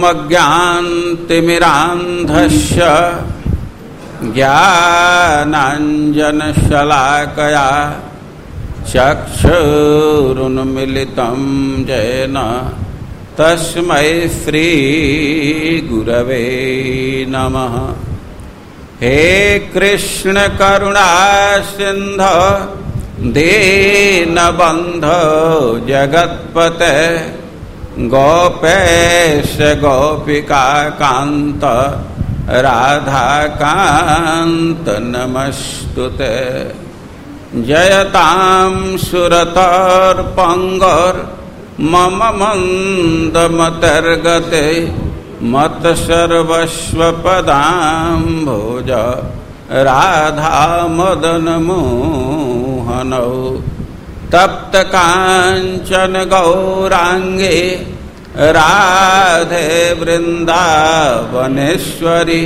ओमज्ञानतिमिरान्धस्य ज्ञानाञ्जनशलाकया चक्षुरुन्मिलितं येन तस्मै श्रीगुरवे नमः। हे कृष्ण करुणा सिन्धो दीनबन्धो जगत्पते गोपेश गोपिका कान्त राधाकान्त नमस्तुते। जयतां सुरतर्पङ्गोर् मम मन्दमतिर्गते मत्सर्वस्वपदाम्भोज राधामदनमोहनौ। तप्तकाञ्चन गौराङ्गे राधे वृन्दावनेश्वरी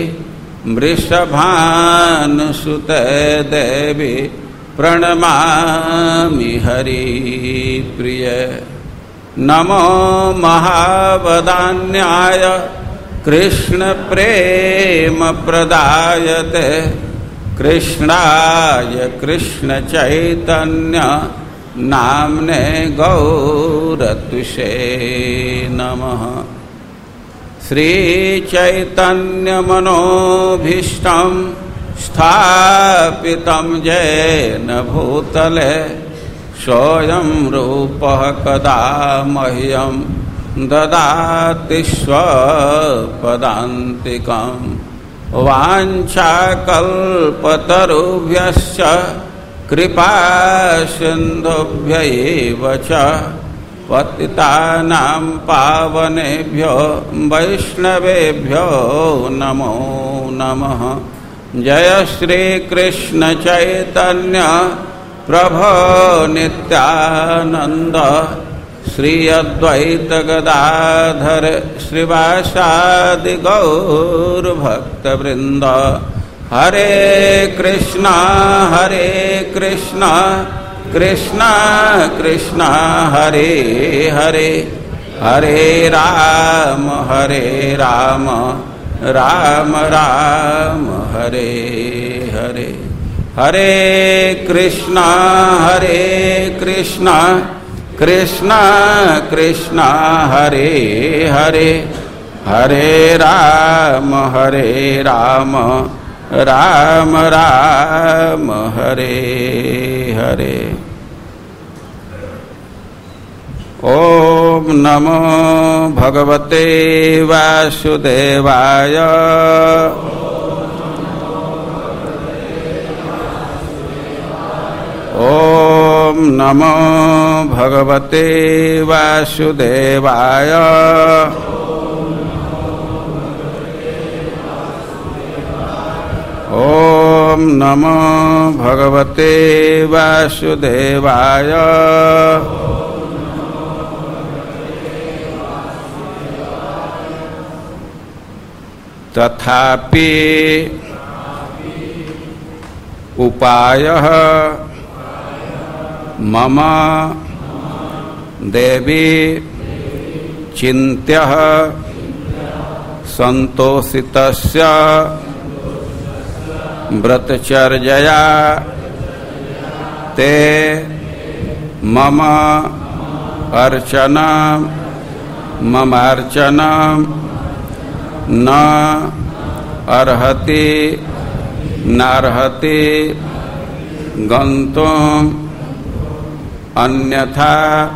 वृषभानुसुते देवी प्रणमामि हरिप्रिये। नमो महावदान्याय कृष्णप्रेमप्रदायते कृष्णाय कृष्णचैतन्य नाम्ने गौरत्विषे नमः। श्रीचैतन्यमनोभीष्टं स्थापितं येन भूतले सोऽयं रूपः कदा मह्यं ददाति स्वपदान्तिकम्। वाञ्छाकल्पतरुभ्यश्च कृपा सिन्धुभ्यैव च पतितानां पावनेभ्यो वैष्णवेभ्यो नमो नमः। जय श्री कृष्ण चैतन्य प्रभो नित्यानंद श्री अद्वैत गदाधर श्रीवासादि गौर भक्तवृंद। हरे कृष्णा कृष्णा कृष्णा हरे हरे, हरे राम राम राम हरे हरे। हरे कृष्णा कृष्णा कृष्णा हरे हरे, हरे राम राम राम हरे हरे। ओम नमो भगवते वासुदेवाय। ओम नमो भगवते वासुदेवाय। ओम नमो भगवते वासुदेवाय। तथापि उपायः मम देवी चिन्त्यः संतोषितस्य व्रतचर्यया ते मम अर्चना न अर्हति नार्हति गन्तुम् अन्यथा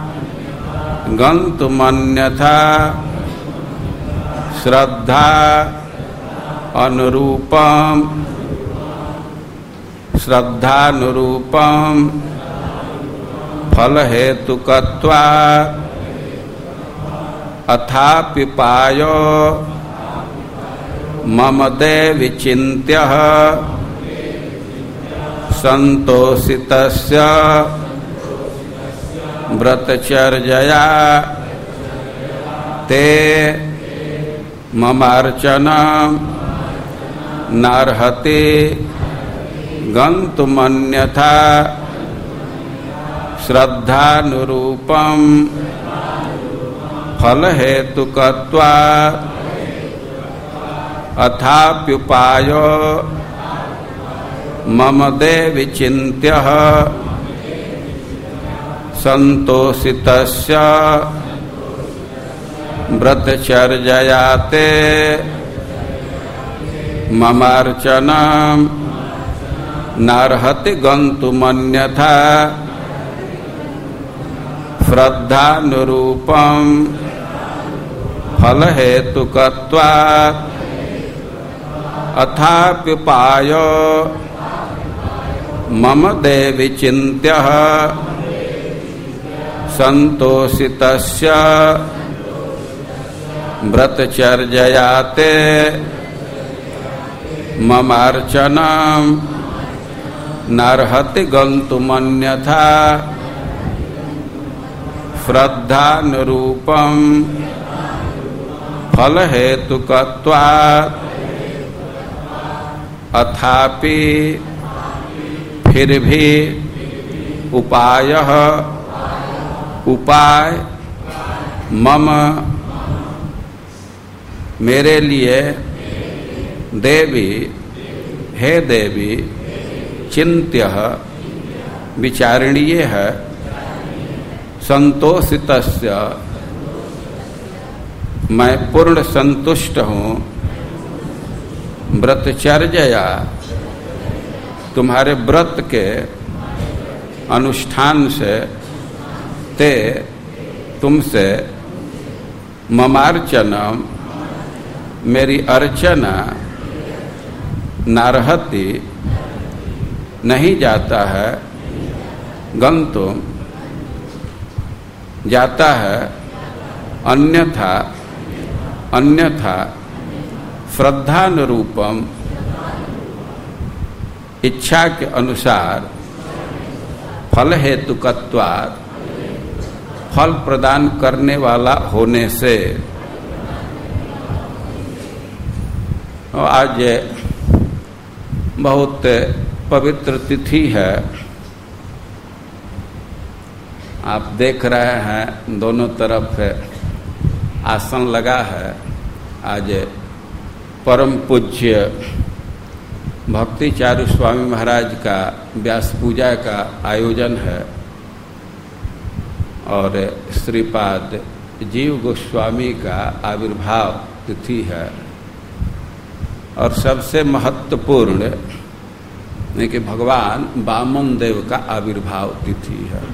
गन्तुमन्यथा श्रद्धा श्रद्धानुरूपम फलहेतुकत्वात् अथापि पायो मम देवि चिन्त्यः संतोषितस्य व्रतचर्यया ते ममार्चनं नार्हति गन्तुमन्यथा श्रद्धानुरूपं फलहेतुकत्वात् अथाप्युपायो मम देवि चिन्त्यः संतोषितस्य व्रतचर्यया ते ममार्चनं नार्हति गन्तुमन्यथा श्रद्धानुरूपं फलहेतुकत्वात् अथाप्युपायो मम देवि चिन्त्यः संतोषितस्य व्रतचर्यया ते ममार्चनं नार्हति गन्तुमन्यथा श्रद्धानुरूपं फलहेतुकत्वात् अथापि फिर भी उपाय मम मेरे लिए देवी हे देवी चिन्त्यः विचारणीय है संतोषितस्य मैं पूर्ण संतुष्ट हूँ व्रतचर्यया तुम्हारे व्रत के अनुष्ठान से ते तुमसे ममार्चनम मेरी अर्चना नार्हति नहीं जाता है गंतुम जाता है अन्यथा श्रद्धानुरूपम इच्छा के अनुसार फल हेतुकत्वात् फल प्रदान करने वाला होने से। आज बहुत पवित्र तिथि है, आप देख रहे हैं दोनों तरफ आसन लगा है। आज परम पूज्य भक्ति चारू स्वामी महाराज का व्यास पूजा का आयोजन है और श्रीपाद जीव गोस्वामी का आविर्भाव तिथि है और सबसे महत्वपूर्ण है कि भगवान वामन देव का आविर्भाव तिथि है।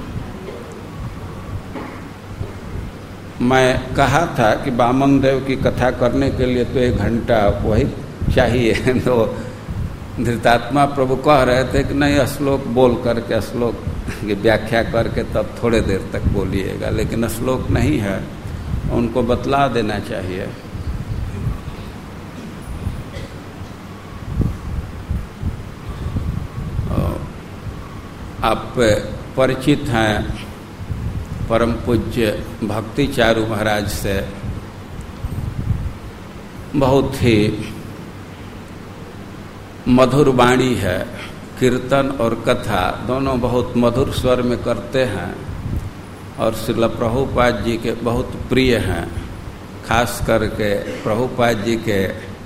मैं कहा था कि वामन देव की कथा करने के लिए तो 1 घंटा वही चाहिए, तो धृतात्मा प्रभु कह रहे थे कि नहीं श्लोक बोल करके श्लोक की व्याख्या करके तब थोड़े देर तक बोलिएगा, लेकिन श्लोक नहीं है, उनको बतला देना चाहिए। आप परिचित हैं परम पूज्य भक्ति चारू महाराज से। बहुत ही मधुर वाणी है, कीर्तन और कथा दोनों बहुत मधुर स्वर में करते हैं और श्रील प्रभुपाद जी के बहुत प्रिय हैं। खास करके प्रभुपाद जी के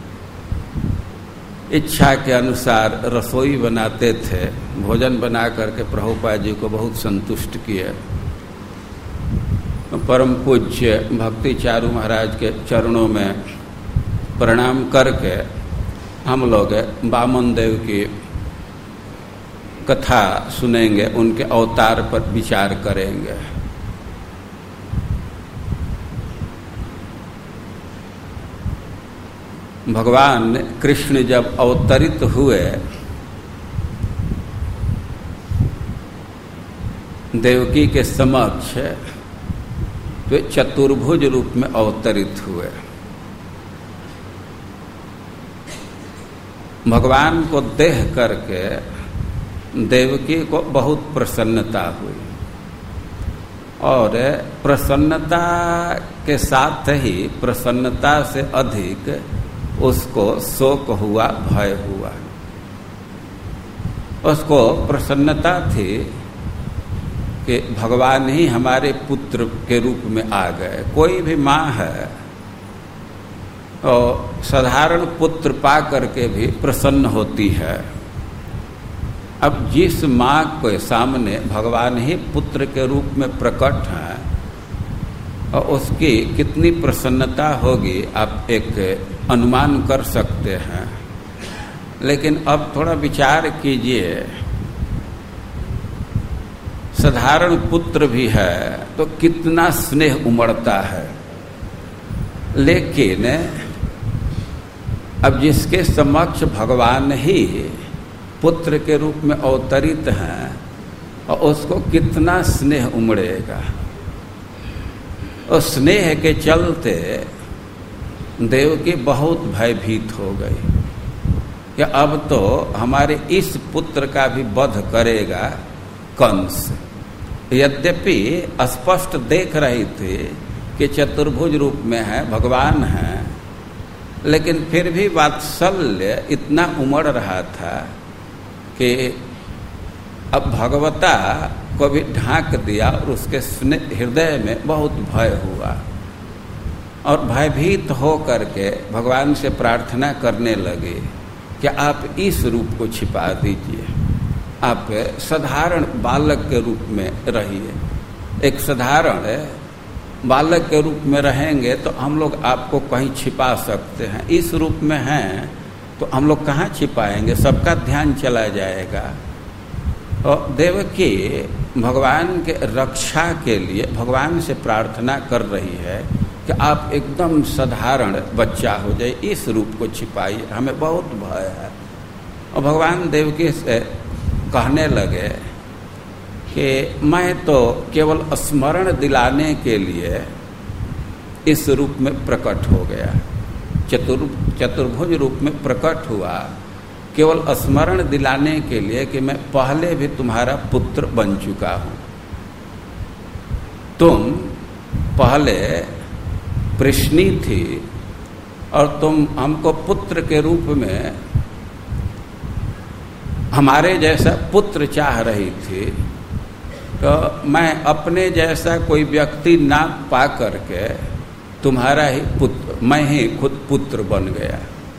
इच्छा के अनुसार रसोई बनाते थे, भोजन बना करके प्रभुपाद जी को बहुत संतुष्ट किए। परम पूज्य भक्ति चारू महाराज के चरणों में प्रणाम करके हम लोग वामन देव की कथा सुनेंगे, उनके अवतार पर विचार करेंगे। भगवान कृष्ण जब अवतरित हुए देवकी के समक्ष तो चतुर्भुज रूप में अवतरित हुए। भगवान को देख करके देवकी को बहुत प्रसन्नता हुई और प्रसन्नता के साथ ही प्रसन्नता से अधिक उसको शोक हुआ, भय हुआ। उसको प्रसन्नता थी कि भगवान ही हमारे पुत्र के रूप में आ गए। कोई भी माँ है और साधारण पुत्र पा करके भी प्रसन्न होती है। अब जिस माँ के सामने भगवान ही पुत्र के रूप में प्रकट हैं और उसकी कितनी प्रसन्नता होगी आप एक अनुमान कर सकते हैं। लेकिन अब थोड़ा विचार कीजिए, साधारण पुत्र भी है तो कितना स्नेह उमड़ता है, लेकिन अब जिसके समक्ष भगवान ही पुत्र के रूप में अवतरित हैं और उसको कितना स्नेह उमड़ेगा। और स्नेह के चलते देवकी बहुत भयभीत हो गई कि अब तो हमारे इस पुत्र का भी वध करेगा कंस। यद्यपि स्पष्ट देख रही थी कि चतुर्भुज रूप में है, भगवान है, लेकिन फिर भी वात्सल्य इतना उमड़ रहा था कि अब भगवता को भी ढांक दिया और उसके हृदय में बहुत भय हुआ और भयभीत हो करके भगवान से प्रार्थना करने लगे कि आप इस रूप को छिपा दीजिए, आप साधारण बालक के रूप में रहिए। एक साधारण बालक के रूप में रहेंगे तो हम लोग आपको कहीं छिपा सकते हैं, इस रूप में हैं तो हम लोग कहाँ छिपाएंगे, सबका ध्यान चला जाएगा। और देवकी भगवान के रक्षा के लिए भगवान से प्रार्थना कर रही है कि आप एकदम साधारण बच्चा हो जाए, इस रूप को छिपाइए, हमें बहुत भय है। और भगवान देवकी से कहने लगे कि मैं तो केवल स्मरण दिलाने के लिए इस रूप में प्रकट हो गया, चतुर्भुज रूप में प्रकट हुआ, केवल स्मरण दिलाने के लिए कि मैं पहले भी तुम्हारा पुत्र बन चुका हूं। तुम पहले प्रश्नी थी और तुम हमको पुत्र के रूप में हमारे जैसा पुत्र चाह रही थी, तो मैं अपने जैसा कोई व्यक्ति ना पा करके तुम्हारा ही पुत्र, मैं ही खुद पुत्र बन गया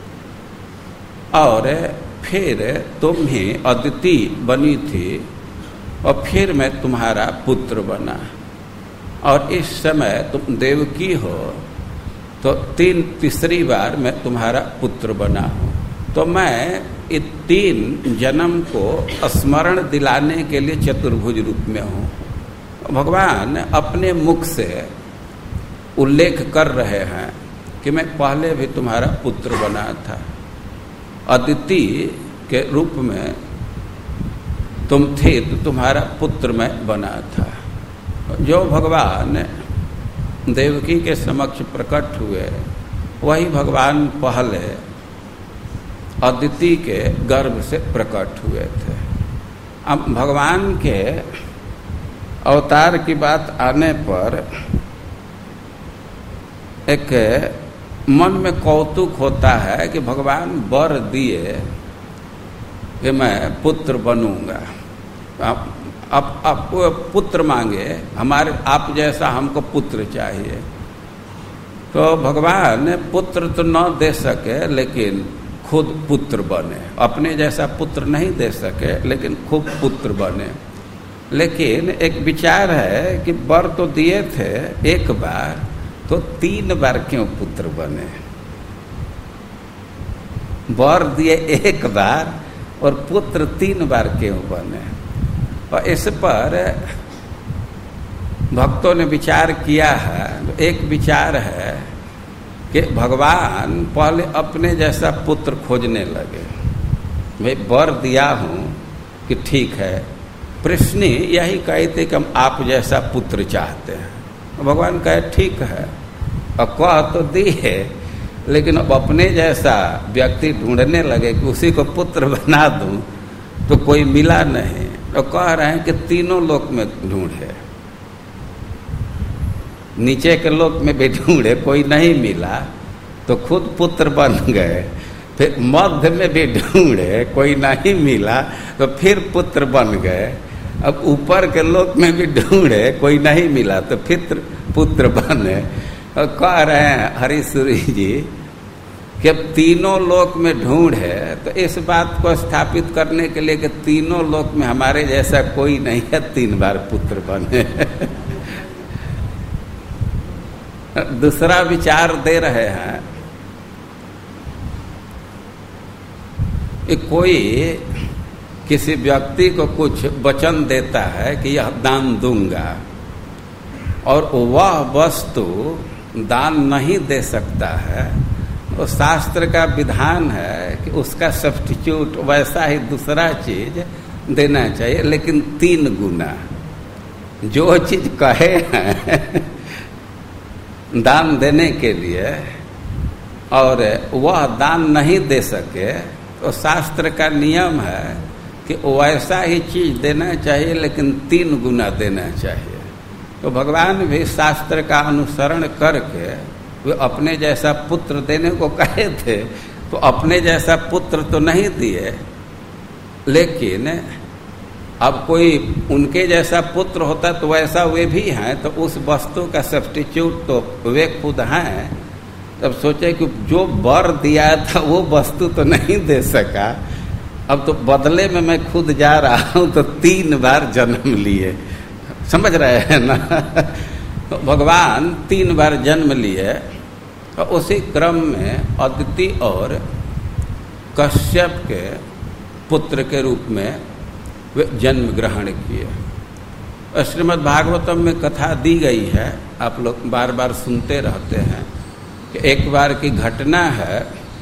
और फिर तुम ही अदिति बनी थी और फिर मैं तुम्हारा पुत्र बना और इस समय तुम देवकी हो तो तीसरी बार मैं तुम्हारा पुत्र बना हूँ। तो मैं इस 3 जन्म को स्मरण दिलाने के लिए चतुर्भुज रूप में हूँ। भगवान अपने मुख से उल्लेख कर रहे हैं कि मैं पहले भी तुम्हारा पुत्र बना था, अदिति के रूप में तुम थे तो तुम्हारा पुत्र मैं बना था। जो भगवान देवकी के समक्ष प्रकट हुए वही भगवान पहले अदिति के गर्भ से प्रकट हुए थे। अब भगवान के अवतार की बात आने पर एक मन में कौतुक होता है कि भगवान वर दिए कि मैं पुत्र बनूंगा। आप पुत्र मांगे, हमारे आप जैसा हमको पुत्र चाहिए। तो भगवान पुत्र तो न दे सके लेकिन खुद पुत्र बने, अपने जैसा पुत्र नहीं दे सके लेकिन खुद पुत्र बने। लेकिन एक विचार है कि वर तो दिए थे एक बार, तो 3 बार क्यों पुत्र बने? वर दिए एक बार और पुत्र 3 बार क्यों बने? और इस पर भक्तों ने विचार किया है। एक विचार है कि भगवान पहले अपने जैसा पुत्र खोजने लगे। भाई वर दिया हूँ कि ठीक है, प्रश्नी यही कहते कि हम आप जैसा पुत्र चाहते हैं। भगवान कहे ठीक है, और कह तो दी है, लेकिन अब अपने जैसा व्यक्ति ढूंढने लगे कि उसी को पुत्र बना दूं, तो कोई मिला नहीं। तो कह रहे हैं कि 3 लोक में ढूंढे, नीचे के लोक में भी ढूंढे, कोई नहीं मिला तो खुद पुत्र बन गए। फिर मध्य में भी ढूंढे, कोई नहीं मिला तो फिर पुत्र बन गए। अब ऊपर के लोक में भी ढूंढे, कोई नहीं मिला तो फिर पुत्र बने। और कह रहे हैं हरीश्वरी जी कि अब तीनों लोक में ढूंढ है, तो इस बात को स्थापित करने के लिए कि तीनों लोक में हमारे जैसा कोई नहीं है 3 बार पुत्र बने। दूसरा विचार दे रहे हैं कि कोई किसी व्यक्ति को कुछ वचन देता है कि यह दान दूंगा, और वह वस्तु दान नहीं दे सकता है, तो शास्त्र का विधान है कि उसका सब्स्टिट्यूट वैसा ही दूसरा चीज देना चाहिए, लेकिन 3 गुना। जो चीज कहे हैं दान देने के लिए और वह दान नहीं दे सके, तो शास्त्र का नियम है कि वैसा ही चीज देना चाहिए, लेकिन 3 गुना देना चाहिए। तो भगवान भी शास्त्र का अनुसरण करके वे अपने जैसा पुत्र देने को कहे थे, तो अपने जैसा पुत्र तो नहीं दिए, लेकिन अब कोई उनके जैसा पुत्र होता तो वैसा वे भी हैं, तो उस वस्तु का सब्स्टिट्यूट तो वे खुद हैं। तब सोचे कि जो वर दिया था वो वस्तु तो नहीं दे सका, अब तो बदले में मैं खुद जा रहा हूं, तो 3 बार जन्म लिए। समझ रहे हैं ना? तो भगवान 3 बार जन्म लिए, और उसी क्रम में अदिति और कश्यप के पुत्र के रूप में वे जन्म ग्रहण किए। श्रीमद् भागवतम में कथा दी गई है, आप लोग बार बार सुनते रहते हैं कि एक बार की घटना है,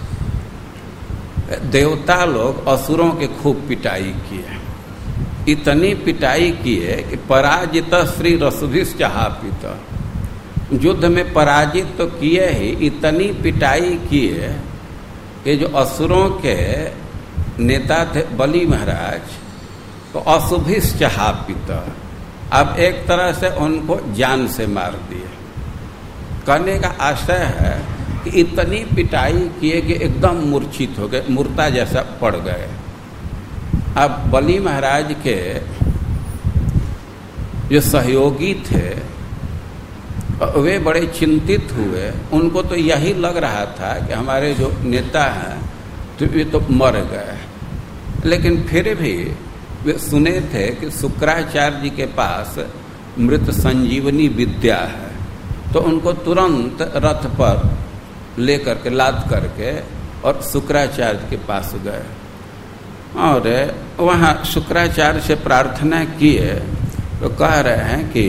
देवता लोग असुरों के खूब पिटाई किए। इतनी पिटाई किए कि पराजित श्री रसुभिश्चापित, युद्ध में पराजित तो किए ही, इतनी पिटाई किए कि जो असुरों के नेता थे बलि महाराज, तो अशुभिश्चापित, अब एक तरह से उनको जान से मार दिए। कहने का आशय है कि इतनी पिटाई किए कि एकदम मूर्छित हो गए, मूर्ता जैसा पड़ गए। अब बलि महाराज के जो सहयोगी थे वे बड़े चिंतित हुए। उनको तो यही लग रहा था कि हमारे जो नेता हैं तो वे तो मर गए, लेकिन फिर भी वे सुने थे कि शुक्राचार्य जी के पास मृत संजीवनी विद्या है, तो उनको तुरंत रथ पर लेकर के लाद करके और शुक्राचार्य के पास गए, और वहाँ शुक्राचार्य से प्रार्थना किए। तो कह रहे हैं कि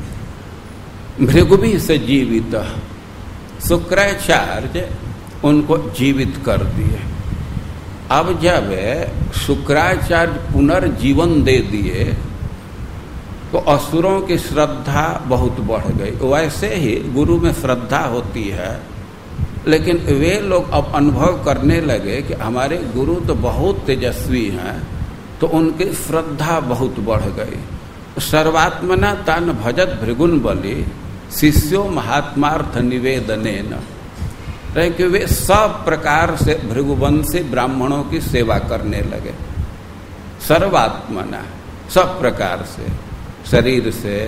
भृगुभी से जीवित, शुक्राचार्य उनको जीवित कर दिए। अब जब शुक्राचार्य पुनर्जीवन दे दिए तो असुरों की श्रद्धा बहुत बढ़ गई। वैसे ही गुरु में श्रद्धा होती है, लेकिन वे लोग अब अनुभव करने लगे कि हमारे गुरु तो बहुत तेजस्वी हैं, तो उनकी श्रद्धा बहुत बढ़ गई। सर्वात्मना तान भजत भृगुन बलि शिष्यो महात्मार्थ निवेदनेन, कि वे सब प्रकार से भृगुवंशी ब्राह्मणों की सेवा करने लगे। सर्वात्मना, सब प्रकार से, शरीर से,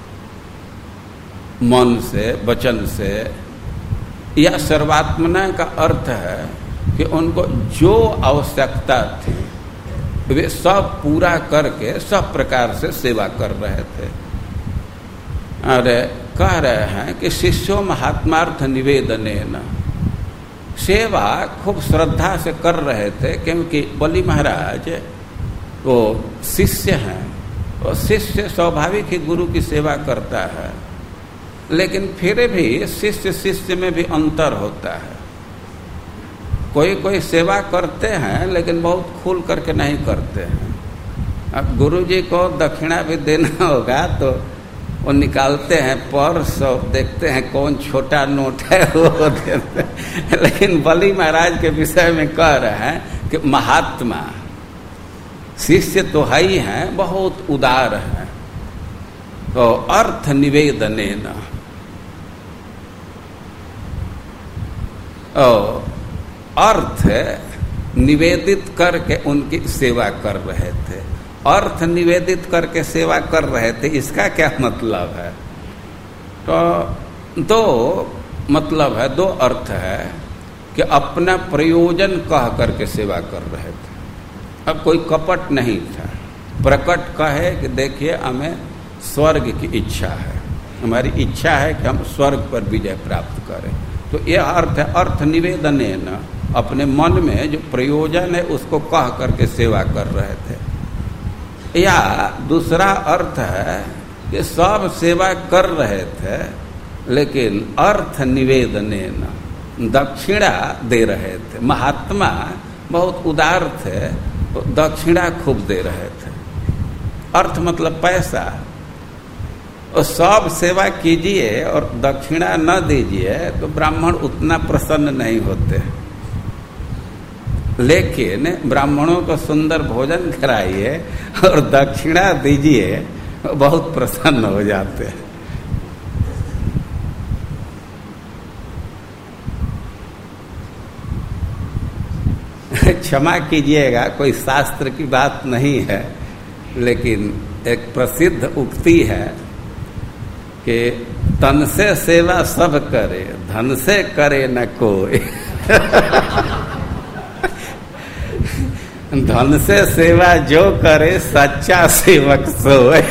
मन से, वचन से। या सर्वात्मना का अर्थ है कि उनको जो आवश्यकता थी वे सब पूरा करके सब प्रकार से सेवा कर रहे थे। और कह रहे हैं कि शिष्यो महात्मार्थ निवेदनेन, सेवा खूब श्रद्धा से कर रहे थे, क्योंकि बलि महाराज वो शिष्य हैं, और शिष्य स्वाभाविक ही गुरु की सेवा करता है, लेकिन फिर भी शिष्य शिष्य में भी अंतर होता है। कोई कोई सेवा करते हैं लेकिन बहुत खुल करके नहीं करते हैं। अब गुरु जी को दक्षिणा भी देना होगा तो वो निकालते हैं पर्स और देखते हैं कौन छोटा नोट है वो देते हैं। लेकिन बलि महाराज के विषय में कह रहे हैं कि महात्मा शिष्य तो है ही हैं, बहुत उदार हैं। तो अर्थ निवेदनेन, अर्थ निवेदित करके उनकी सेवा कर रहे थे। अर्थ निवेदित करके सेवा कर रहे थे, इसका क्या मतलब है? तो दो मतलब है, दो अर्थ है। कि अपना प्रयोजन कह करके सेवा कर रहे थे। अब कोई कपट नहीं था, प्रकट कहे कि देखिए हमें स्वर्ग की इच्छा है, हमारी इच्छा है कि हम स्वर्ग पर विजय प्राप्त करें। तो यह अर्थ है, अर्थ निवेदने न, अपने मन में जो प्रयोजन है उसको कह करके सेवा कर रहे थे। या दूसरा अर्थ है कि सब सेवा कर रहे थे लेकिन अर्थ निवेदने न, दक्षिणा दे रहे थे। महात्मा बहुत उदार थे तो दक्षिणा खूब दे रहे थे। अर्थ मतलब पैसा। और सब सेवा कीजिए और दक्षिणा न दीजिए तो ब्राह्मण उतना प्रसन्न नहीं होते, लेकिन ब्राह्मणों को सुंदर भोजन कराइए और दक्षिणा दीजिए, बहुत प्रसन्न हो जाते हैं। क्षमा कीजिएगा, कोई शास्त्र की बात नहीं है, लेकिन एक प्रसिद्ध उक्ति है कि तन से सेवा सब करे, धन से करे न कोई। धन से सेवा जो करे, सच्चा सेवक सोए।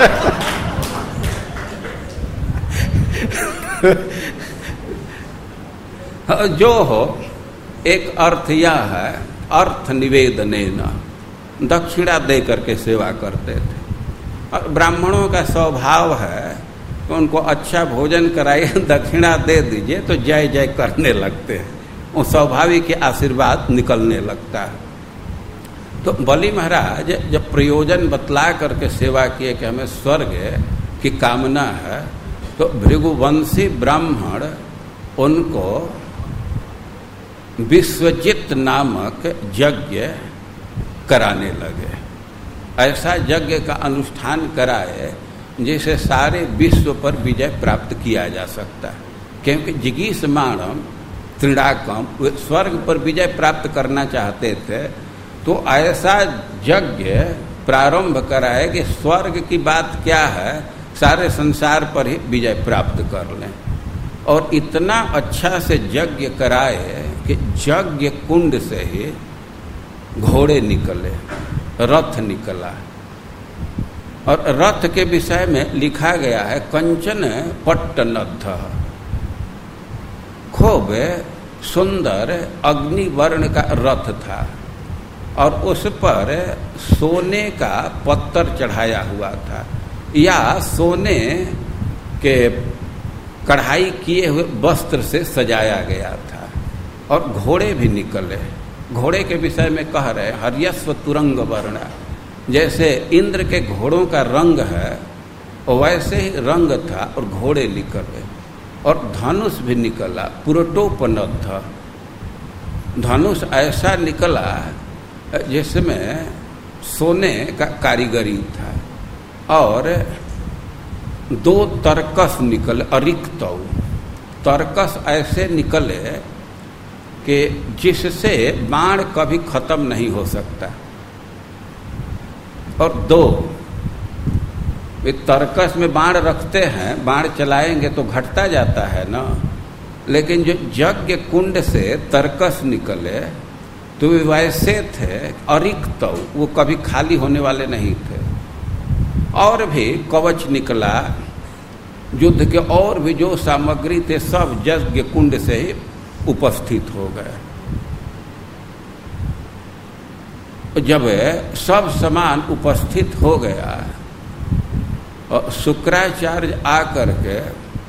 जो हो, एक अर्थ यह है, अर्थ निवेदने न, दक्षिणा दे करके सेवा करते थे। और ब्राह्मणों का स्वभाव है कि उनको अच्छा भोजन कराइए, दक्षिणा दे दीजिए तो जय जय करने लगते हैं, वो स्वाभाविक आशीर्वाद निकलने लगता है। तो बलि महाराज जब प्रयोजन बतला करके सेवा किए कि हमें स्वर्ग की कामना है, तो भृगुवंशी ब्राह्मण उनको विश्वजित नामक यज्ञ कराने लगे। ऐसा यज्ञ का अनुष्ठान कराए जिसे सारे विश्व पर विजय प्राप्त किया जा सकता है, क्योंकि जिगीषमाणम त्रिणाकम, वे स्वर्ग पर विजय प्राप्त करना चाहते थे। तो ऐसा यज्ञ प्रारंभ कराए कि स्वर्ग की बात क्या है, सारे संसार पर ही विजय प्राप्त कर लें। और इतना अच्छा से यज्ञ कराए कि यज्ञ कुंड से ही घोड़े निकले, रथ निकला। और रथ के विषय में लिखा गया है, कंचन पट्टनद्ध, खूब सुंदर अग्निवर्ण का रथ था और उस पर सोने का पत्थर चढ़ाया हुआ था, या सोने के कढ़ाई किए हुए वस्त्र से सजाया गया था। और घोड़े भी निकले। घोड़े के विषय में कह रहे हर्यस्व तुरंग वर्ण, जैसे इंद्र के घोड़ों का रंग है वैसे ही रंग था और घोड़े निकले। और धनुष भी निकला, पुरटोपनद्ध, धनुष ऐसा निकला जिसमें सोने का कारीगरी था। और 2 तरकस निकले, अरिक्त तरकस ऐसे निकले कि जिससे बाण कभी खत्म नहीं हो सकता। और 2 तरकस में बाण रखते हैं, बाण चलाएंगे तो घटता जाता है ना, लेकिन जो यज्ञ कुंड से तरकस निकले तो वे वैसे थे अरिक्त, वो कभी खाली होने वाले नहीं थे। और भी कवच निकला, युद्ध के और भी जो सामग्री थे सब यज्ञ कुंड से ही उपस्थित हो गए। जब सब सामान उपस्थित हो गया और शुक्राचार्य आकर के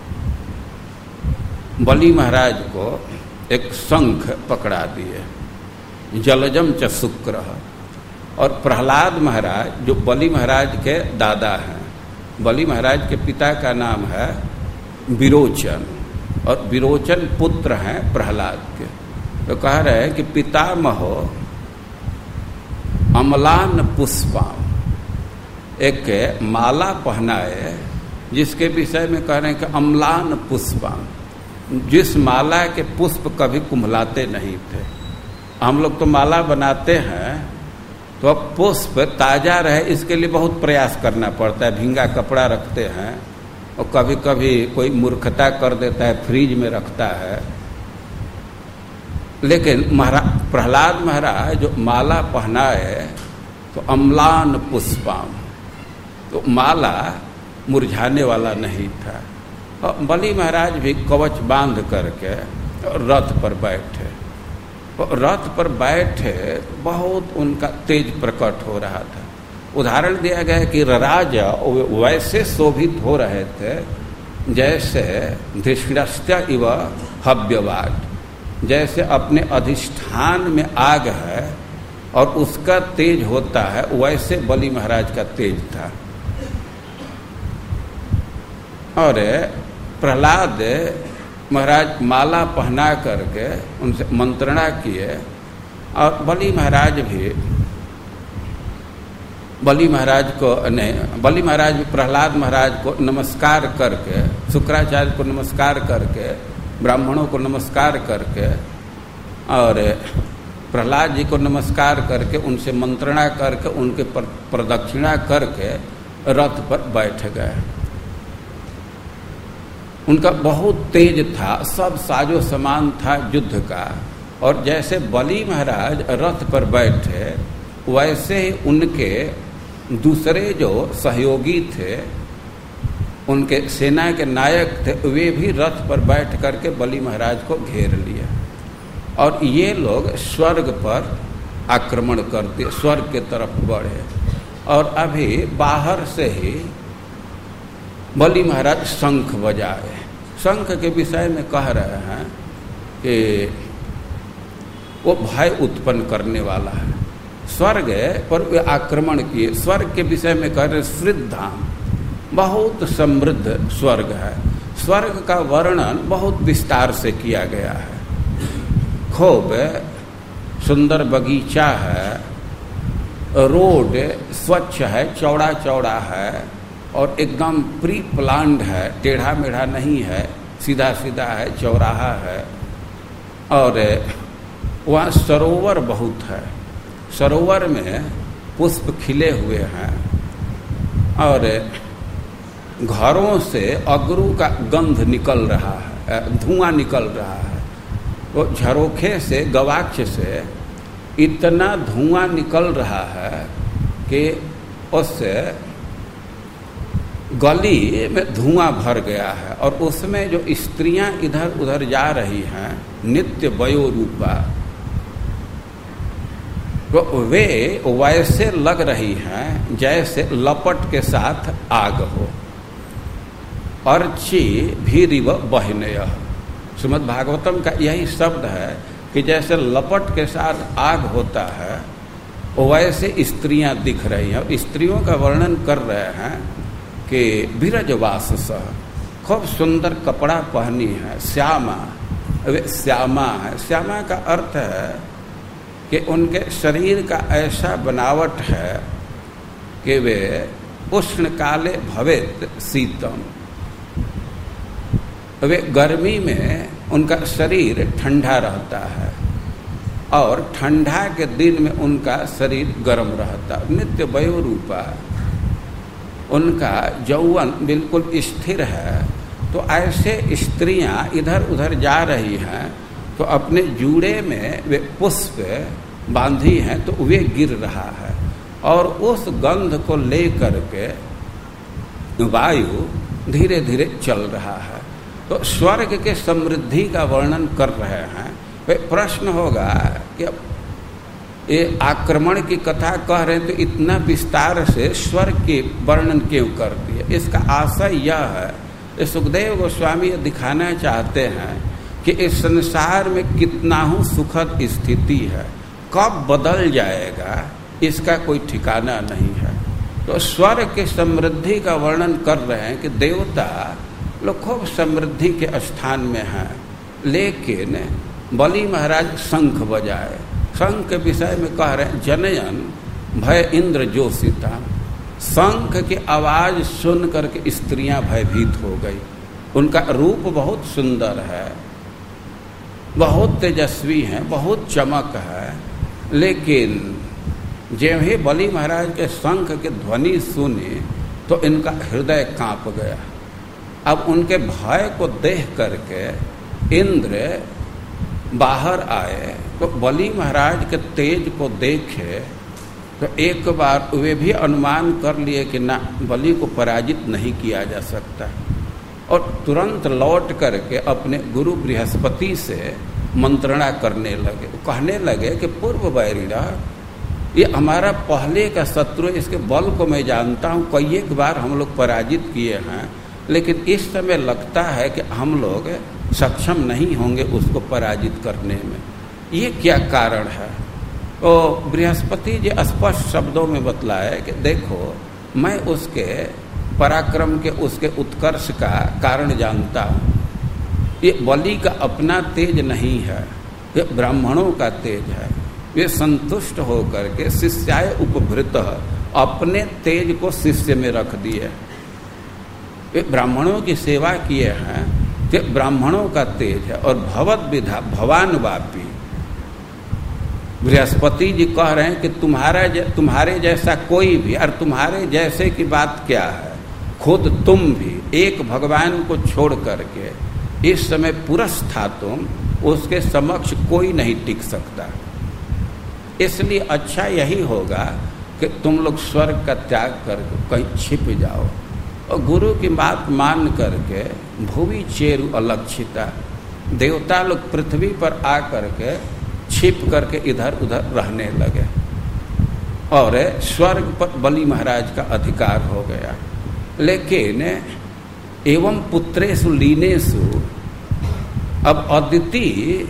बलि महाराज को एक शंख पकड़ा दिए, जलजम च शुक्र। और प्रहलाद महाराज जो बलि महाराज के दादा हैं, बलि महाराज के पिता का नाम है विरोचन और विरोचन पुत्र हैं प्रहलाद के। तो कह रहे हैं कि पितामहो अमलान पुष्पाम, एक माला पहनाए जिसके विषय में कह रहे हैं कि अम्लान पुष्पाम, जिस माला के पुष्प कभी कुम्हलाते नहीं थे। हम लोग तो माला बनाते हैं तो अब पुष्प ताजा रहे इसके लिए बहुत प्रयास करना पड़ता है, भींगा कपड़ा रखते हैं और कभी कभी कोई मूर्खता कर देता है, फ्रिज में रखता है। लेकिन प्रहलाद महाराज जो माला पहनाए तो अम्लान पुष्पाम, तो माला मुरझाने वाला नहीं था। और बलि महाराज भी कवच बांध करके रथ पर बैठे, रथ पर बैठे बहुत उनका तेज प्रकट हो रहा था। उदाहरण दिया गया कि राजा वैसे शोभित हो रहे थे जैसे धृष्णस्य इव हव्यवाट, जैसे अपने अधिष्ठान में आग है और उसका तेज होता है, वैसे बलि महाराज का तेज था। और प्रहलाद महाराज माला पहना करके उनसे मंत्रणा किए और बलि महाराज भी प्रहलाद महाराज को नमस्कार करके, शुक्राचार्य को नमस्कार करके, ब्राह्मणों को नमस्कार करके और प्रहलाद जी को नमस्कार करके उनसे मंत्रणा करके उनके प्रदक्षिणा करके रथ पर बैठ गए। उनका बहुत तेज था, सब साजो सामान था युद्ध का। और जैसे बलि महाराज रथ पर बैठे वैसे ही उनके दूसरे जो सहयोगी थे, उनके सेना के नायक थे, वे भी रथ पर बैठ करके बलि महाराज को घेर लिया। और ये लोग स्वर्ग पर आक्रमण करते, स्वर्ग के तरफ बढ़े। और अभी बाहर से ही बलि महाराज शंख बजाए। शंख के विषय में कह रहे हैं कि वो भय उत्पन्न करने वाला है। स्वर्ग पर वे आक्रमण किए। स्वर्ग के विषय में कह रहे श्रीधाम, बहुत समृद्ध स्वर्ग है। स्वर्ग का वर्णन बहुत विस्तार से किया गया है। खूब सुंदर बगीचा है, रोड स्वच्छ है, चौड़ा चौड़ा है और एकदम प्री प्लान्ड है, टेढ़ा मेढ़ा नहीं है, सीधा सीधा है, चौराहा है। और वहाँ सरोवर बहुत है, सरोवर में पुष्प खिले हुए हैं और घरों से अगरू का गंध निकल रहा है, धुआं निकल रहा है। वो झरोखे से, गवाक्ष से इतना धुआं निकल रहा है कि उससे गली में धुआं भर गया है। और उसमें जो स्त्रियां इधर उधर जा रही हैं, नित्य वयोरूपा, तो वे वैसे लग रही हैं जैसे लपट के साथ आग हो। अर्ची भीरिव बहनय, श्रीमद् भागवतम का यही शब्द है कि जैसे लपट के साथ आग होता है वैसे स्त्रियां दिख रही हैं। और स्त्रियों का वर्णन कर रहे हैं कि विरजवास सह, खूब सुंदर कपड़ा पहनी है, श्यामा, वे श्यामा है। श्यामा का अर्थ है कि उनके शरीर का ऐसा बनावट है कि वे उष्ण काले भवेत शीतम, वे गर्मी में उनका शरीर ठंडा रहता है और ठंडा के दिन में उनका शरीर गर्म रहता है। नित्य वयोरूपा, उनका यौवन बिल्कुल स्थिर है। तो ऐसे स्त्रियां इधर उधर जा रही हैं तो अपने जूड़े में वे पुष्प बांधी हैं तो वे गिर रहा है और उस गंध को लेकर के वायु धीरे धीरे चल रहा है। तो स्वर्ग के समृद्धि का वर्णन कर रहे हैं। वे प्रश्न होगा कि ये आक्रमण की कथा कह रहे हैं तो इतना विस्तार से स्वर्ग के वर्णन क्यों कर दिया? इसका आशय यह है कि सुखदेव गोस्वामी दिखाना चाहते हैं कि इस संसार में कितना ही सुखद स्थिति है, कब बदल जाएगा इसका कोई ठिकाना नहीं है। तो स्वर्ग के समृद्धि का वर्णन कर रहे हैं कि देवता लोग खूब समृद्धि के स्थान में हैं, लेकिन बलि महाराज शंख बजाए। शंख के विषय में कह रहे हैं जनयन भय इंद्र जोशिता, शंख की आवाज सुन करके स्त्रियां भयभीत हो गई। उनका रूप बहुत सुंदर है, बहुत तेजस्वी है, बहुत चमक है, लेकिन जब ही बलि महाराज के शंख की ध्वनि सुनी तो इनका हृदय कांप गया। अब उनके भय को देख करके इंद्र बाहर आए तो बलि महाराज के तेज को देखे तो एक बार वे भी अनुमान कर लिए कि ना, बलि को पराजित नहीं किया जा सकता, और तुरंत लौट करके अपने गुरु बृहस्पति से मंत्रणा करने लगे। कहने लगे कि पूर्व बैरिणा, ये हमारा पहले का शत्रु, इसके बल को मैं जानता हूँ, कई एक बार हम लोग पराजित किए हैं, लेकिन इस समय लगता है कि हम लोग सक्षम नहीं होंगे उसको पराजित करने में। ये क्या कारण है? तो बृहस्पति जी स्पष्ट शब्दों में बतलाए कि देखो, मैं उसके पराक्रम के, उसके उत्कर्ष का कारण जानता हूँ। ये बलि का अपना तेज नहीं है, ये ब्राह्मणों का तेज है। वे संतुष्ट होकर के शिष्याय उपभृत अपने तेज को शिष्य में रख दिए। वे ब्राह्मणों की सेवा किए हैं, ये ब्राह्मणों का तेज है। और भवद विधा भवान वापी, बृहस्पति जी कह रहे हैं कि तुम्हारे जैसा कोई भी, और तुम्हारे जैसे की बात क्या है, खुद तुम भी एक भगवान को छोड़ करके इस समय पुरस्था तुम, उसके समक्ष कोई नहीं टिक सकता। इसलिए अच्छा यही होगा कि तुम लोग स्वर्ग का त्याग करके कहीं छिप जाओ। और गुरु की बात मान करके भुवि चेरु अलक्षिता, देवता लोग पृथ्वी पर आ करके छिप करके इधर उधर रहने लगे, और स्वर्ग पर बलि महाराज का अधिकार हो गया। लेकिन एवं पुत्रेषु लीनेषु, अब अदिति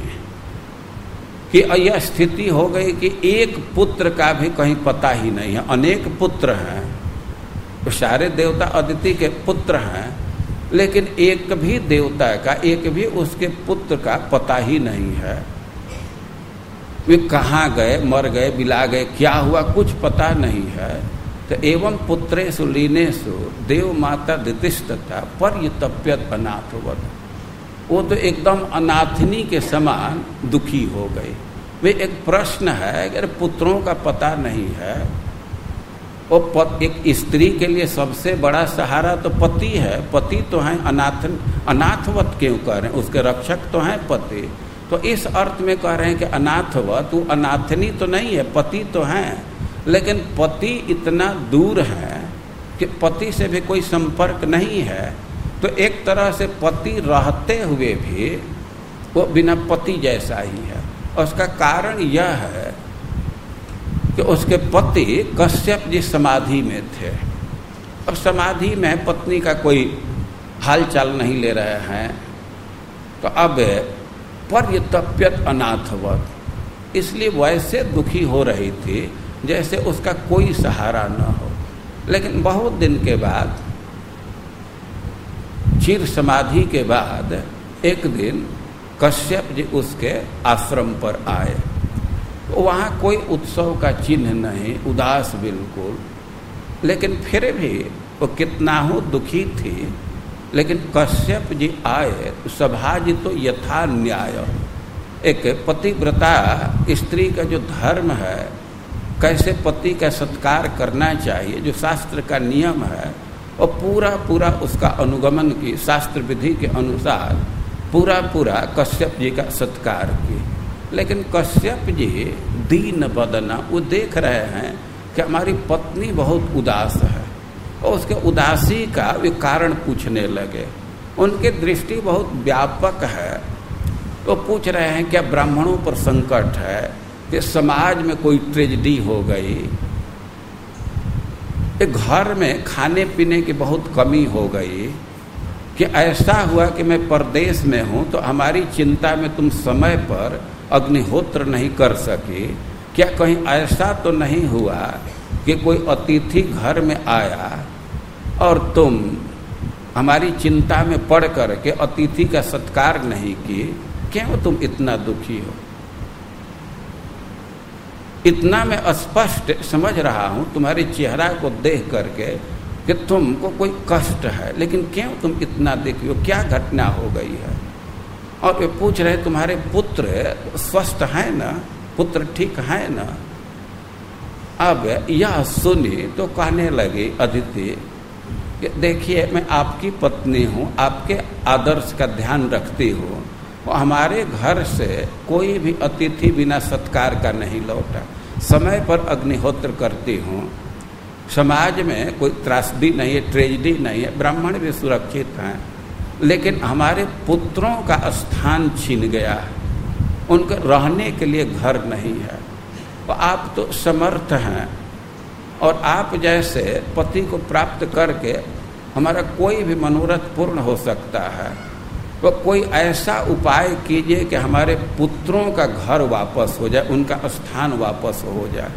की यह स्थिति हो गई कि एक पुत्र का भी कहीं पता ही नहीं है। अनेक पुत्र हैं, तो सारे देवता अदिति के पुत्र हैं, लेकिन एक भी देवता का, एक भी उसके पुत्र का पता ही नहीं है। वे कहाँ गए, मर गए, बिला गए, क्या हुआ, कुछ पता नहीं है। तो एवं पुत्रेषु लीनेषु देव माता दितिष्ठता पर्यतप्यत अनाथवत, वो तो एकदम अनाथनी के समान दुखी हो गई। वे एक प्रश्न है, अगर पुत्रों का पता नहीं है, वो एक स्त्री के लिए सबसे बड़ा सहारा तो पति है। पति तो है, अनाथवत क्यों कह रहे हैं, उसके रक्षक तो हैं पति। तो इस अर्थ में कह रहे हैं कि अनाथवत, वो अनाथनी तो नहीं है, पति तो हैं, लेकिन पति इतना दूर है कि पति से भी कोई संपर्क नहीं है। तो एक तरह से पति रहते हुए भी वो बिना पति जैसा ही है। और उसका कारण यह है कि उसके पति कश्यप जी समाधि में थे। अब समाधि में पत्नी का कोई हाल चाल नहीं ले रहे हैं, तो अब पर्यतप्यत अनाथवत, इसलिए वैसे दुखी हो रही थी जैसे उसका कोई सहारा न हो। लेकिन बहुत दिन के बाद, चिर समाधि के बाद, एक दिन कश्यप जी उसके आश्रम पर आए। तो वहाँ कोई उत्सव का चिन्ह नहीं, उदास बिल्कुल। लेकिन फिर भी वो कितना हो दुखी थी। लेकिन कश्यप जी आए, सभा जी तो यथा न्याय, एक पतिव्रता स्त्री का जो धर्म है, कैसे पति का सत्कार करना चाहिए, जो शास्त्र का नियम है, और पूरा उसका अनुगमन की, शास्त्र विधि के अनुसार पूरा कश्यप जी का सत्कार की। लेकिन कश्यप जी दीन बदना, वो देख रहे हैं कि हमारी पत्नी बहुत उदास है, और उसके उदासी का वे कारण पूछने लगे। उनकी दृष्टि बहुत व्यापक है, तो पूछ रहे हैं क्या ब्राह्मणों पर संकट है, कि समाज में कोई ट्रेजेडी हो गई, एक घर में खाने पीने की बहुत कमी हो गई, कि ऐसा हुआ कि मैं परदेश में हूँ तो हमारी चिंता में तुम समय पर अग्निहोत्र नहीं कर सकी। क्या कहीं ऐसा तो नहीं हुआ कि कोई अतिथि घर में आया और तुम हमारी चिंता में पड़ कर के अतिथि का सत्कार नहीं की? क्यों तुम इतना दुखी हो? इतना मैं स्पष्ट समझ रहा हूँ तुम्हारे चेहरा को देख करके कि तुमको कोई कष्ट है, लेकिन क्यों तुम इतना दुखी हो, क्या घटना हो गई है? और वे पूछ रहे तुम्हारे पुत्र स्वस्थ हैं ना, पुत्र ठीक है ना? अब यह सुनी तो कहने लगी अदिति, देखिए मैं आपकी पत्नी हूँ, आपके आदर्श का ध्यान रखती हूँ, हमारे घर से कोई भी अतिथि बिना सत्कार का नहीं लौटा। समय पर अग्निहोत्र करती हूँ, समाज में कोई त्रासदी नहीं है, ट्रेजेडी नहीं है, ब्राह्मण भी सुरक्षित हैं, लेकिन हमारे पुत्रों का स्थान छीन गया है, उनके रहने के लिए घर नहीं है। तो आप तो समर्थ हैं और आप जैसे पति को प्राप्त करके हमारा कोई भी मनोरथ पूर्ण हो सकता है, तो कोई ऐसा उपाय कीजिए कि हमारे पुत्रों का घर वापस हो जाए, उनका स्थान वापस हो जाए।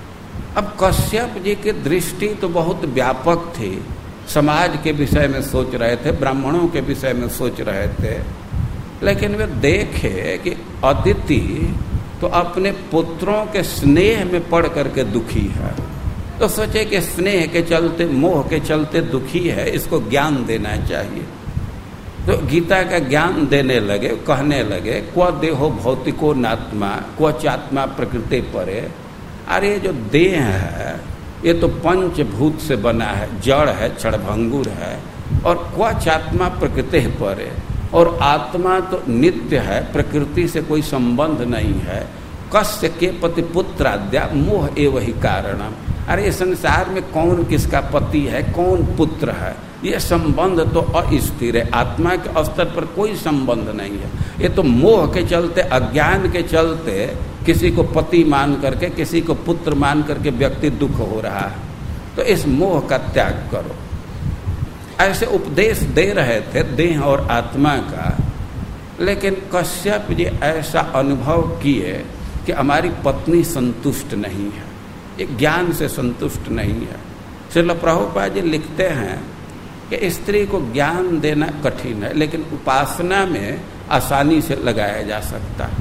अब कश्यप जी की दृष्टि तो बहुत व्यापक थी, समाज के विषय में सोच रहे थे, ब्राह्मणों के विषय में सोच रहे थे, लेकिन वे देखे कि अदिति तो अपने पुत्रों के स्नेह में पड़ करके दुखी है, तो सोचे कि स्नेह के चलते, मोह के चलते दुखी है, इसको ज्ञान देना चाहिए। तो गीता का ज्ञान देने लगे, कहने लगे क्व देहो भौतिको नात्मा क्व चात्मा प्रकृति परे। अरे जो देह है ये तो पंचभूत से बना है, जड़ है, क्षणभंगुर है, और क्व चात्मा प्रकृति परे, और आत्मा तो नित्य है, प्रकृति से कोई संबंध नहीं है। कस्य के पति पुत्राद्या मोह एवं ही कारणम। अरे संसार में कौन किसका पति है, कौन पुत्र है, ये संबंध तो अस्थिर है, आत्मा के स्तर पर कोई संबंध नहीं है। ये तो मोह के चलते, अज्ञान के चलते किसी को पति मान करके, किसी को पुत्र मान करके व्यक्ति दुख हो रहा है। तो इस मोह का त्याग करो, ऐसे उपदेश दे रहे थे देह और आत्मा का। लेकिन कश्यप जी ऐसा अनुभव किए कि हमारी पत्नी संतुष्ट नहीं है, ये ज्ञान से संतुष्ट नहीं है। श्रील प्रभुपाद जी लिखते हैं कि स्त्री को ज्ञान देना कठिन है, लेकिन उपासना में आसानी से लगाया जा सकता है।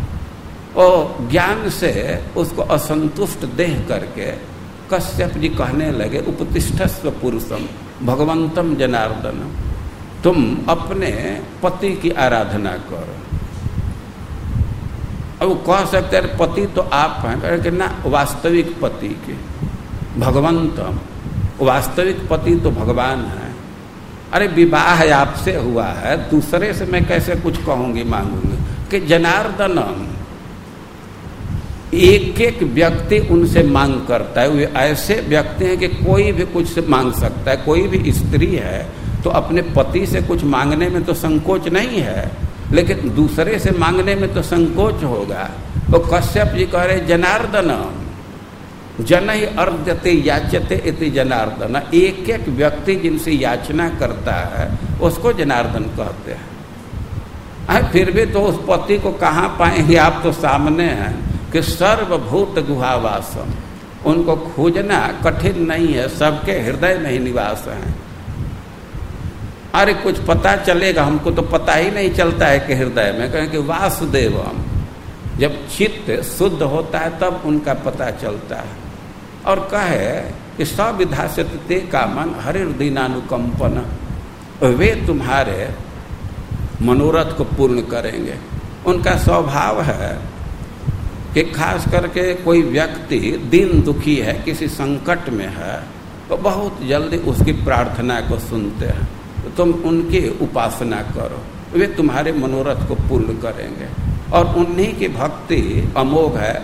और ज्ञान से उसको असंतुष्ट देह करके कश्यप जी कहने लगे उपतिष्ठस्व पुरुषम भगवंतम जनार्दन, तुम अपने पति की आराधना करो। अब वो कह सकते हैं पति तो आप हैं, कि ना, वास्तविक पति के भगवंतम, वास्तविक पति तो भगवान है। अरे विवाह आपसे हुआ है, दूसरे से मैं कैसे कुछ कहूंगी, मांगूंगी? कि जनार्दनम, एक एक व्यक्ति उनसे मांग करता है। वे ऐसे व्यक्ति हैं कि कोई भी कुछ से मांग सकता है। कोई भी स्त्री है तो अपने पति से कुछ मांगने में तो संकोच नहीं है, लेकिन दूसरे से मांगने में तो संकोच होगा। तो कश्यप जी कह रहे जनार्दनम, जन ही अर्ध्यते याचते इति जनार्दन। एक एक व्यक्ति जिनसे याचना करता है उसको जनार्दन कहते हैं। फिर भी तो उस पति को कहाँ पाएंगे? आप तो सामने हैं कि सर्वभूत गुहावासम, उनको खोजना कठिन नहीं है, सबके हृदय में ही निवास है। अरे कुछ पता चलेगा, हमको तो पता ही नहीं चलता है कि हृदय में, कहें कि वासुदेवम, जब चित्त शुद्ध होता है तब उनका पता चलता है। और कहे कि सविधास्यत ते कामन हरिर्दीनानुकंपन, वे तुम्हारे मनोरथ को पूर्ण करेंगे। उनका स्वभाव है कि खास करके कोई व्यक्ति दीन दुखी है, किसी संकट में है, तो बहुत जल्दी उसकी प्रार्थना को सुनते हैं। तो तुम उनकी उपासना करो, वे तुम्हारे मनोरथ को पूर्ण करेंगे। और उन्हीं की भक्ति अमोघ है,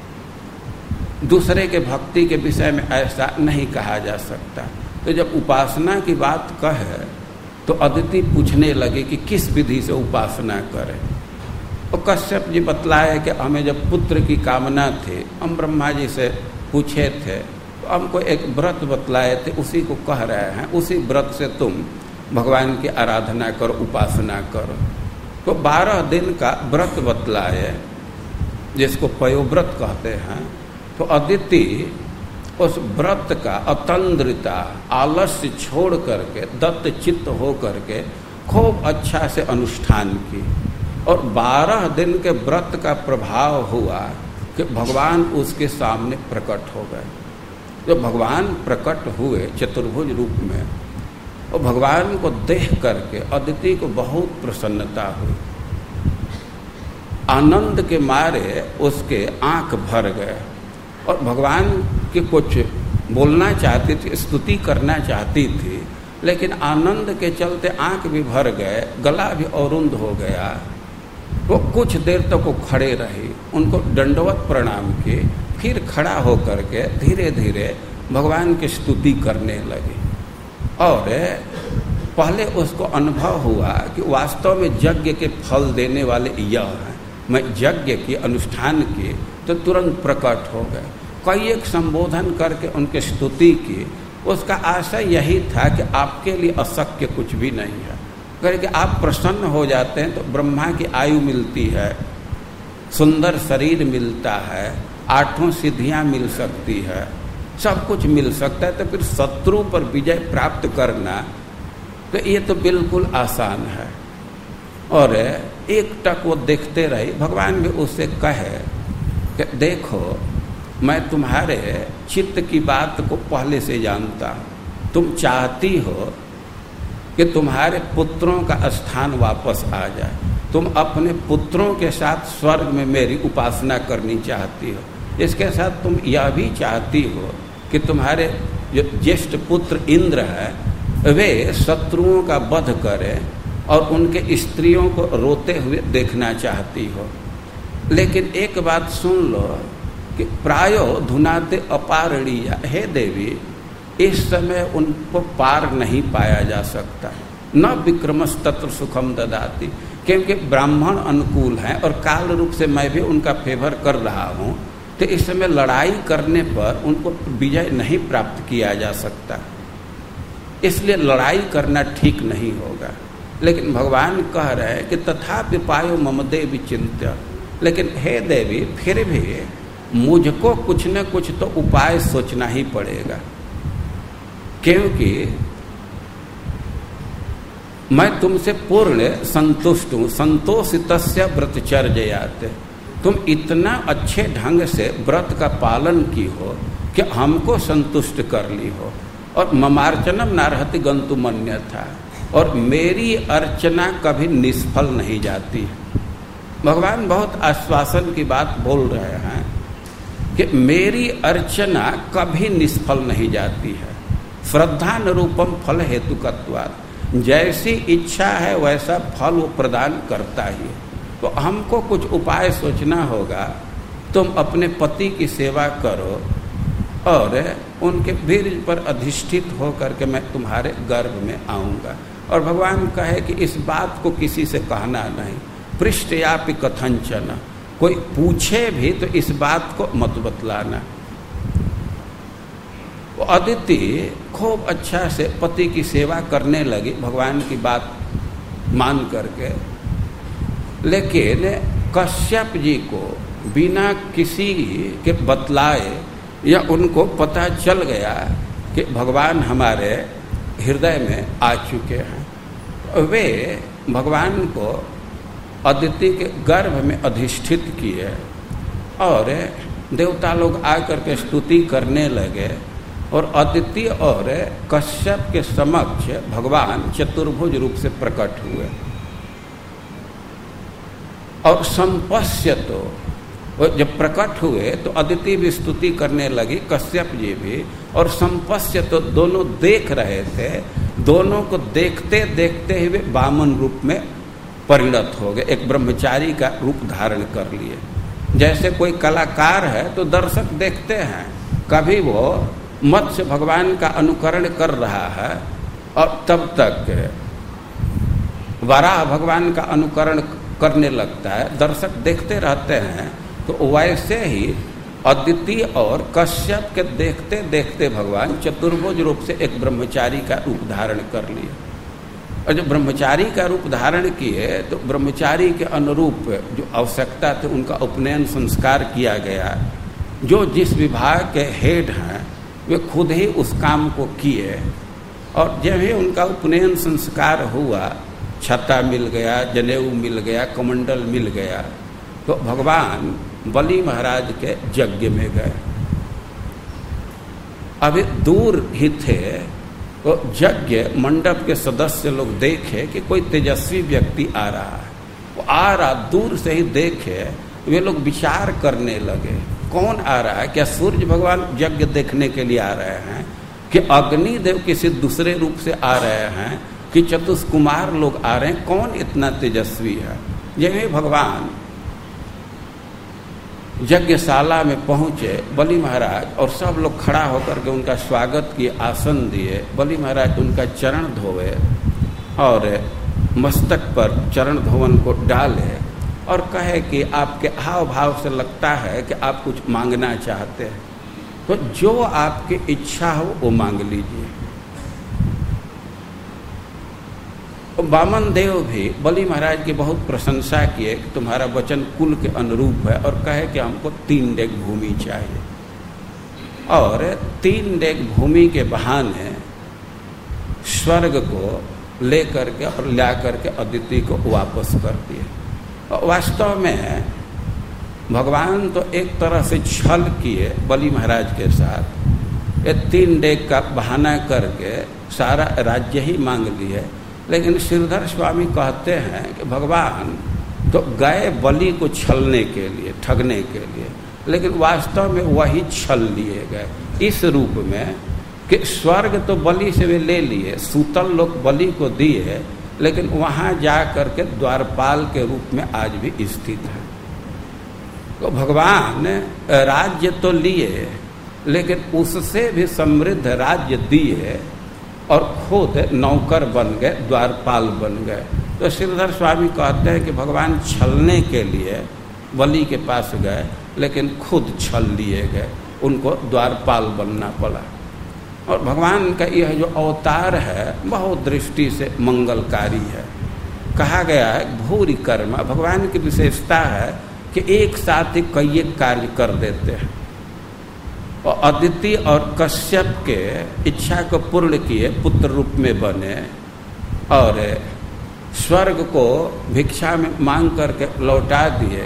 दूसरे के भक्ति के विषय में ऐसा नहीं कहा जा सकता। तो जब उपासना की बात कहे तो अदिति पूछने लगे कि किस विधि से उपासना करें। तो कश्यप जी बतलाए कि हमें जब पुत्र की कामना थी, हम ब्रह्मा जी से पूछे थे, तो हमको एक व्रत बतलाए थे, उसी को कह रहे हैं। उसी व्रत से तुम भगवान की आराधना करो, उपासना करो। तो 12 दिन का व्रत बतलाए, जिसको पयोव्रत कहते हैं। तो अदिति उस व्रत का अतंद्रिता, आलस्य छोड़ करके, दत्त चित्त हो करके खूब अच्छा से अनुष्ठान की। और 12 दिन के व्रत का प्रभाव हुआ कि भगवान उसके सामने प्रकट हो गए। जब भगवान प्रकट हुए चतुर्भुज रूप में, और भगवान को देख करके अदिति को बहुत प्रसन्नता हुई। आनंद के मारे उसके आंख भर गए और भगवान की कुछ बोलना चाहती थी, स्तुति करना चाहती थी, लेकिन आनंद के चलते आंख भी भर गए, गला भी अरुंध हो गया। वो कुछ देर तक वो खड़े रहे, उनको दंडवत प्रणाम किए, फिर खड़ा होकर के धीरे धीरे भगवान की स्तुति करने लगे। और पहले उसको अनुभव हुआ कि वास्तव में यज्ञ के फल देने वाले यह हैं। मैं यज्ञ के अनुष्ठान किए तो तुरंत प्रकट हो गए। कई एक संबोधन करके उनकी स्तुति की। उसका आशय यही था कि आपके लिए अशक्य कुछ भी नहीं है, अगर कि आप प्रसन्न हो जाते हैं तो ब्रह्मा की आयु मिलती है, सुंदर शरीर मिलता है, 8 सिद्धियां मिल सकती है, सब कुछ मिल सकता है। तो फिर शत्रु पर विजय प्राप्त करना तो ये तो बिल्कुल आसान है। और एक टक वो देखते रहे। भगवान भी उससे कहे कि देखो, मैं तुम्हारे चित्त की बात को पहले से जानता हूँ। तुम चाहती हो कि तुम्हारे पुत्रों का स्थान वापस आ जाए, तुम अपने पुत्रों के साथ स्वर्ग में मेरी उपासना करनी चाहती हो। इसके साथ तुम यह भी चाहती हो कि तुम्हारे जो ज्येष्ठ पुत्र इंद्र है वे शत्रुओं का वध करें और उनके स्त्रियों को रोते हुए देखना चाहती हो। लेकिन एक बात सुन लो कि प्रायो धुनाते अपारणीया, हे देवी, इस समय उनको पार नहीं पाया जा सकता। न विक्रमस तत्र सुखम ददाति, क्योंकि ब्राह्मण अनुकूल हैं और काल रूप से मैं भी उनका फेवर कर रहा हूँ। तो इस समय लड़ाई करने पर उनको विजय नहीं प्राप्त किया जा सकता, इसलिए लड़ाई करना ठीक नहीं होगा। लेकिन भगवान कह रहे हैं कि तथापि पायो मम देवी चिंत्य, लेकिन हे देवी, फिर भी मुझको कुछ न कुछ तो उपाय सोचना ही पड़ेगा, क्योंकि मैं तुमसे पूर्ण संतुष्ट हूँ। संतोषितस्य व्रतचर्यात्, तुम इतना अच्छे ढंग से व्रत का पालन की हो कि हमको संतुष्ट कर ली हो। और ममार्चनम नारहति गंतुमन्यथा, और मेरी अर्चना कभी निष्फल नहीं जाती। भगवान बहुत आश्वासन की बात बोल रहे हैं कि मेरी अर्चना कभी निष्फल नहीं जाती है। श्रद्धान रूपम फल हेतुकत्वात्, जैसी इच्छा है वैसा फल वो प्रदान करता ही। तो हमको कुछ उपाय सोचना होगा। तुम अपने पति की सेवा करो और उनके वीर पर अधिष्ठित होकर के मैं तुम्हारे गर्भ में आऊँगा। और भगवान कहे कि इस बात को किसी से कहना नहीं, पृष्ठयापि कथंचन, कोई पूछे भी तो इस बात को मत बतलाना। वो अदिति खूब अच्छा से पति की सेवा करने लगी भगवान की बात मान करके। लेकिन कश्यप जी को बिना किसी के बतलाए या उनको पता चल गया कि भगवान हमारे हृदय में आ चुके हैं। वे भगवान को अदिति के गर्भ में अधिष्ठित किए और देवता लोग आकर के स्तुति करने लगे। और अदिति और कश्यप के समक्ष भगवान चतुर्भुज रूप से प्रकट हुए। और संपश्यतो, जब प्रकट हुए तो अदिति भी स्तुति करने लगी, कश्यप जी भी। और संपश्यतो, दोनों देख रहे थे। दोनों को देखते देखते हुए वामन रूप में परिणत हो गए, एक ब्रह्मचारी का रूप धारण कर लिए। जैसे कोई कलाकार है तो दर्शक देखते हैं, कभी वो मत्स्य भगवान का अनुकरण कर रहा है और तब तक वराह भगवान का अनुकरण करने लगता है, दर्शक देखते रहते हैं। तो वैसे ही अदिति और कश्यप के देखते देखते भगवान चतुर्भुज रूप से एक ब्रह्मचारी का रूप धारण कर लिए। और जब ब्रह्मचारी का रूप धारण किए तो ब्रह्मचारी के अनुरूप जो आवश्यकता थी उनका उपनयन संस्कार किया गया। जो जिस विभाग के हेड हैं वे खुद ही उस काम को किए। और जब ही उनका उपनयन संस्कार हुआ, छता मिल गया, जनेऊ मिल गया, कमंडल मिल गया, तो भगवान बलि महाराज के यज्ञ में गए। अभी दूर ही थे तो यज्ञ मंडप के सदस्य लोग देखे कि कोई तेजस्वी व्यक्ति आ रहा है। वो आ रहा, दूर से ही देखे, वे लोग विचार करने लगे कौन आ रहा है। क्या सूर्य भगवान यज्ञ देखने के लिए आ रहे हैं, कि अग्निदेव किसी दूसरे रूप से आ रहे हैं, कि चतुष्कुमार लोग आ रहे हैं, कौन इतना तेजस्वी है जब ही भगवान यज्ञशाला में पहुंचे, बलि महाराज और सब लोग खड़ा होकर के उनका स्वागत किए, आसन दिए। बलि महाराज उनका चरण धोए और मस्तक पर चरण धोवन को डाले और कहे कि आपके हाव भाव से लगता है कि आप कुछ मांगना चाहते हैं, तो जो आपकी इच्छा हो वो मांग लीजिए। वामन देव भी बलि महाराज की बहुत प्रशंसा किए कि तुम्हारा वचन कुल के अनुरूप है, और कहे कि हमको 3 डेग भूमि चाहिए, और 3 डेग भूमि के बहाने स्वर्ग को ले करके और ला करके अदिति को वापस कर दिए। वास्तव में भगवान तो एक तरह से छल किए बलि महाराज के साथ, ये 3 डेग का बहाना करके सारा राज्य ही मांग लिए। लेकिन श्रीधर स्वामी कहते हैं कि भगवान तो गए बलि को छलने के लिए, ठगने के लिए, लेकिन वास्तव में वही छल लिए गए इस रूप में कि स्वर्ग तो बलि से वे ले लिए, सूतल लोग बलि को दिए, लेकिन वहाँ जा करके द्वारपाल के रूप में आज भी स्थित है। तो भगवान राज्य तो लिए, लेकिन उससे भी समृद्ध राज्य दिए और खुद नौकर बन गए, द्वारपाल बन गए। तो श्रीधर स्वामी कहते हैं कि भगवान छलने के लिए बलि के पास गए, लेकिन खुद छल लिए गए, उनको द्वारपाल बनना पड़ा। और भगवान का यह जो अवतार है बहुत दृष्टि से मंगलकारी है। कहा गया है भूरि कर्म, भगवान की विशेषता है कि एक साथ ही कई कार्य कर देते हैं। और अदिति और कश्यप के इच्छा को पूर्ण किए, पुत्र रूप में बने, और स्वर्ग को भिक्षा में मांग करके लौटा दिए।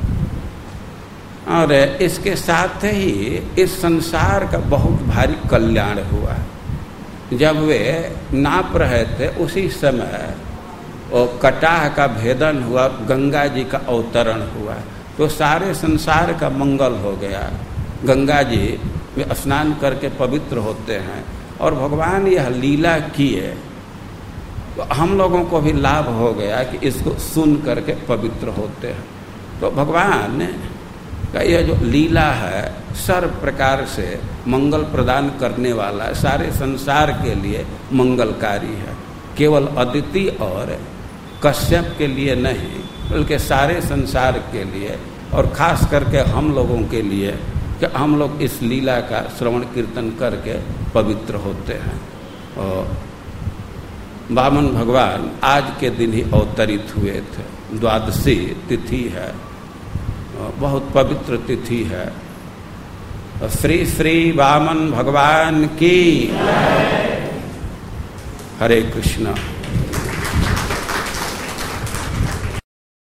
और इसके साथ ही इस संसार का बहुत भारी कल्याण हुआ। जब वे नाप रहे थे उसी समय वो कटाह का भेदन हुआ, गंगा जी का अवतरण हुआ, तो सारे संसार का मंगल हो गया। गंगा जी वे स्नान करके पवित्र होते हैं, और भगवान यह लीला किए तो हम लोगों को भी लाभ हो गया कि इसको सुन करके पवित्र होते हैं। तो भगवान का यह जो लीला है सर्व प्रकार से मंगल प्रदान करने वाला, सारे संसार के लिए मंगलकारी है। केवल अदिति और कश्यप के लिए नहीं, बल्कि सारे संसार के लिए, और खास करके हम लोगों के लिए कि हम लोग इस लीला का श्रवण कीर्तन करके पवित्र होते हैं। और वामन भगवान आज के दिन ही अवतरित हुए थे। द्वादशी तिथि है, बहुत पवित्र तिथि है। श्री श्री वामन भगवान की हरे कृष्ण।